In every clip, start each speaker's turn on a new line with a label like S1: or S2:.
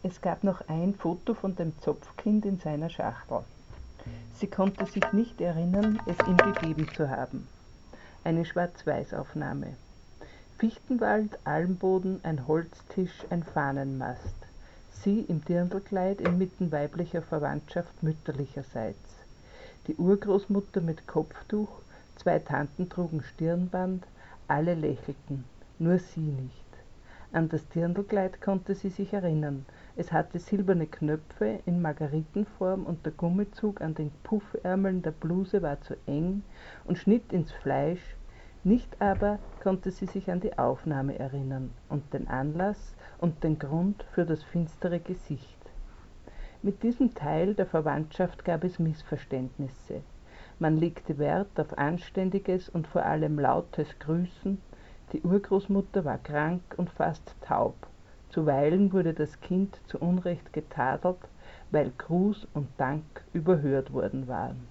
S1: Es gab noch ein Foto von dem Zopfkind in seiner Schachtel. Sie konnte sich nicht erinnern, es ihm gegeben zu haben. Eine Schwarz-Weiß-Aufnahme. Fichtenwald, Almboden, ein Holztisch, ein Fahnenmast. Sie im Dirndlkleid inmitten weiblicher Verwandtschaft mütterlicherseits. Die Urgroßmutter mit Kopftuch, 2 Tanten trugen Stirnband, alle lächelten, nur sie nicht. An das Dirndlkleid konnte sie sich erinnern. Es hatte silberne Knöpfe in Margaritenform und der Gummizug an den Puffärmeln der Bluse war zu eng und schnitt ins Fleisch. Nicht aber konnte sie sich an die Aufnahme erinnern und den Anlass und den Grund für das finstere Gesicht. Mit diesem Teil der Verwandtschaft gab es Missverständnisse. Man legte Wert auf anständiges und vor allem lautes Grüßen. Die Urgroßmutter war krank und fast taub. Zuweilen wurde das Kind zu Unrecht getadelt, weil Gruß und Dank überhört worden waren.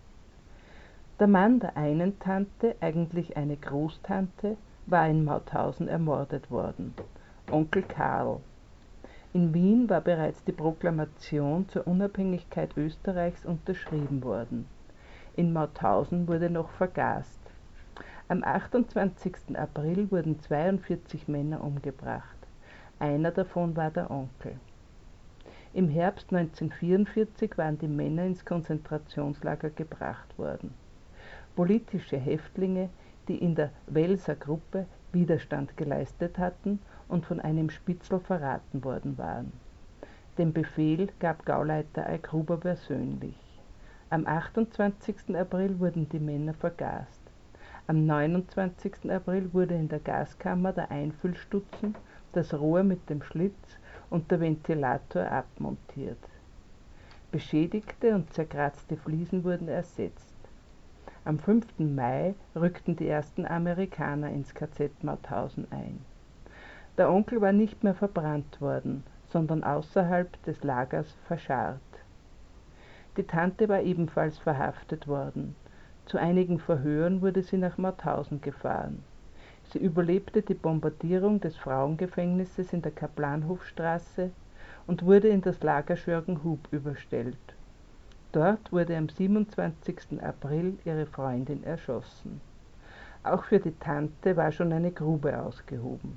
S1: Der Mann der einen Tante, eigentlich eine Großtante, war in Mauthausen ermordet worden. Onkel Karl. In Wien war bereits die Proklamation zur Unabhängigkeit Österreichs unterschrieben worden. In Mauthausen wurde noch vergast. Am 28. April wurden 42 Männer umgebracht. Einer davon war der Onkel. Im Herbst 1944 waren die Männer ins Konzentrationslager gebracht worden. Politische Häftlinge, die in der Welser Gruppe Widerstand geleistet hatten und von einem Spitzel verraten worden waren. Den Befehl gab Gauleiter Gruber persönlich. Am 28. April wurden die Männer vergast. Am 29. April wurde in der Gaskammer der Einfüllstutzen, das Rohr mit dem Schlitz und der Ventilator abmontiert. Beschädigte und zerkratzte Fliesen wurden ersetzt. Am 5. Mai rückten die ersten Amerikaner ins KZ Mauthausen ein. Der Onkel war nicht mehr verbrannt worden, sondern außerhalb des Lagers verscharrt. Die Tante war ebenfalls verhaftet worden. Zu einigen Verhören wurde sie nach Mauthausen gefahren. Sie überlebte die Bombardierung des Frauengefängnisses in der Kaplanhofstraße und wurde in das Lager Schörgenhub überstellt. Dort wurde am 27. April ihre Freundin erschossen. Auch für die Tante war schon eine Grube ausgehoben.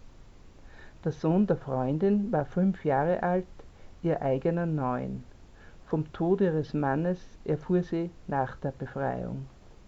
S1: Der Sohn der Freundin war 5 Jahre alt, ihr eigener 9. Vom Tod ihres Mannes erfuhr sie nach der Befreiung.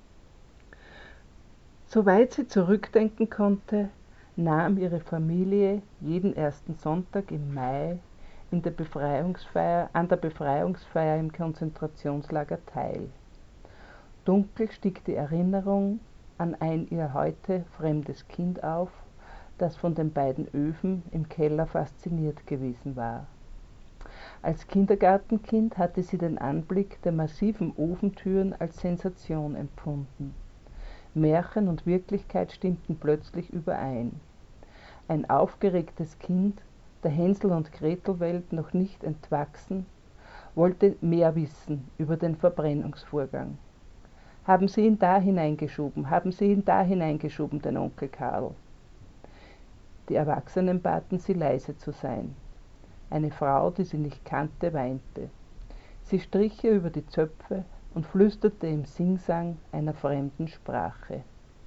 S1: Soweit sie zurückdenken konnte, nahm ihre Familie jeden ersten Sonntag im Mai an der Befreiungsfeier im Konzentrationslager teil. Dunkel stieg die Erinnerung an ein ihr heute fremdes Kind auf, das von den beiden Öfen im Keller fasziniert gewesen war. Als Kindergartenkind hatte sie den Anblick der massiven Ofentüren als Sensation empfunden. Märchen und Wirklichkeit stimmten plötzlich überein. Ein aufgeregtes Kind, der Hänsel- und Gretelwelt noch nicht entwachsen, wollte mehr wissen über den Verbrennungsvorgang. Haben Sie ihn da hineingeschoben, den Onkel Karl. Die Erwachsenen baten sie, leise zu sein. Eine Frau, die sie nicht kannte, weinte. Sie strich ihr über die Zöpfe und flüsterte im Singsang einer fremden Sprache.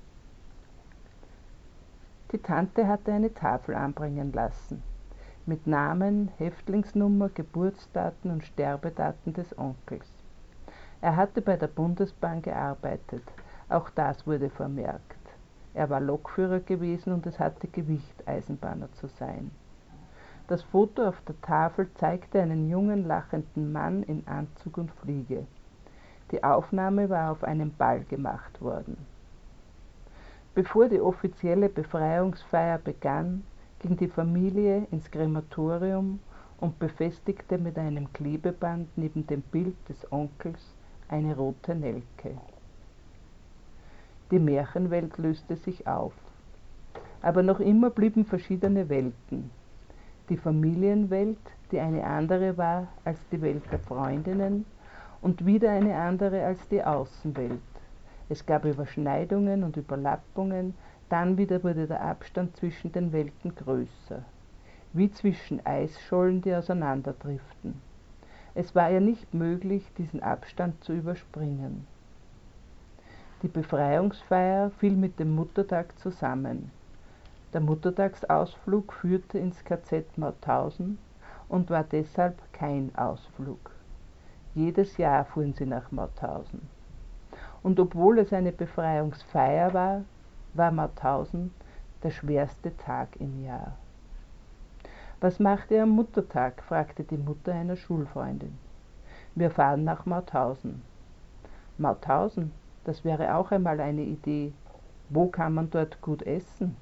S1: Die Tante hatte eine Tafel anbringen lassen, mit Namen, Häftlingsnummer, Geburtsdaten und Sterbedaten des Onkels. Er hatte bei der Bundesbahn gearbeitet, auch das wurde vermerkt. Er war Lokführer gewesen und es hatte Gewicht, Eisenbahner zu sein. Das Foto auf der Tafel zeigte einen jungen, lachenden Mann in Anzug und Fliege. Die Aufnahme war auf einem Ball gemacht worden. Bevor die offizielle Befreiungsfeier begann, ging die Familie ins Krematorium und befestigte mit einem Klebeband neben dem Bild des Onkels eine rote Nelke. Die Märchenwelt löste sich auf. Aber noch immer blieben verschiedene Welten. Die Familienwelt, die eine andere war als die Welt der Freundinnen und wieder eine andere als die Außenwelt. Es gab Überschneidungen und Überlappungen, dann wieder wurde der Abstand zwischen den Welten größer. wie zwischen Eisschollen, die auseinanderdriften. Es war ihr nicht möglich, diesen Abstand zu überspringen. Die Befreiungsfeier fiel mit dem Muttertag zusammen. Der Muttertagsausflug führte ins KZ Mauthausen und war deshalb kein Ausflug. Jedes Jahr fuhren sie nach Mauthausen. Und obwohl es eine Befreiungsfeier war, war Mauthausen der schwerste Tag im Jahr. »Was macht ihr am Muttertag?« fragte die Mutter einer Schulfreundin. »Wir fahren nach Mauthausen.« »Mauthausen, das wäre auch einmal eine Idee. Wo kann man dort gut essen?«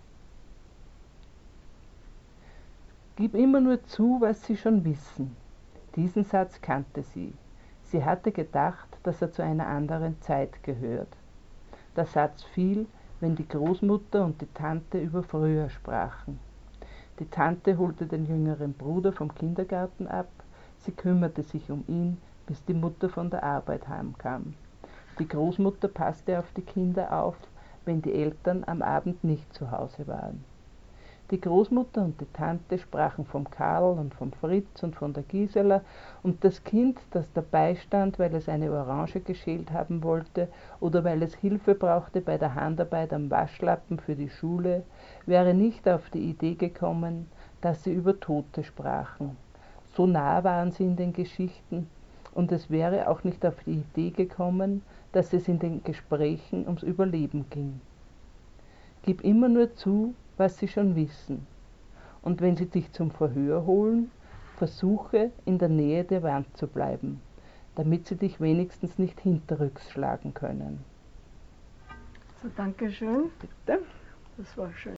S1: »Gib immer nur zu, was sie schon wissen.« Diesen Satz kannte sie. Sie hatte gedacht, dass er zu einer anderen Zeit gehört. Der Satz fiel, wenn die Großmutter und die Tante über früher sprachen. Die Tante holte den jüngeren Bruder vom Kindergarten ab, sie kümmerte sich um ihn, bis die Mutter von der Arbeit heimkam. Die Großmutter passte auf die Kinder auf, wenn die Eltern am Abend nicht zu Hause waren. Die Großmutter und die Tante sprachen vom Karl und vom Fritz und von der Gisela, und das Kind, das dabei stand, weil es eine Orange geschält haben wollte oder weil es Hilfe brauchte bei der Handarbeit am Waschlappen für die Schule, wäre nicht auf die Idee gekommen, dass sie über Tote sprachen. So nah waren sie in den Geschichten, und es wäre auch nicht auf die Idee gekommen, dass es in den Gesprächen ums Überleben ging. Gib immer nur zu, was sie schon wissen. Und wenn sie dich zum Verhör holen, versuche, in der Nähe der Wand zu bleiben, damit sie dich wenigstens nicht hinterrücks schlagen können.
S2: So, danke schön.
S1: Bitte.
S2: Das war schön.